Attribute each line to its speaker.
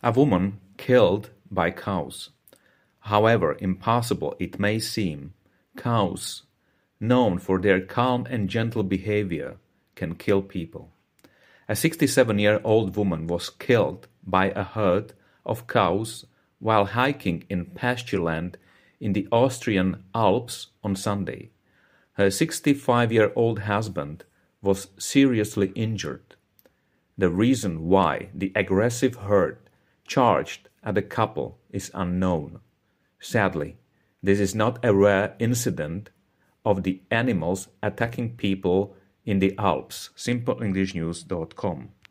Speaker 1: A woman killed by cows. However impossible it may seem, cows, known for their calm and gentle behavior, can kill people. A 67-year-old woman was killed by a herd of cows while hiking in pasture land in the Austrian Alps on Sunday. Her 65-year-old husband was seriously injured. The reason why the aggressive herd charged at the couple is unknown. Sadly, this is not a rare incident of the animals attacking people in the Alps. SimpleEnglishNews.com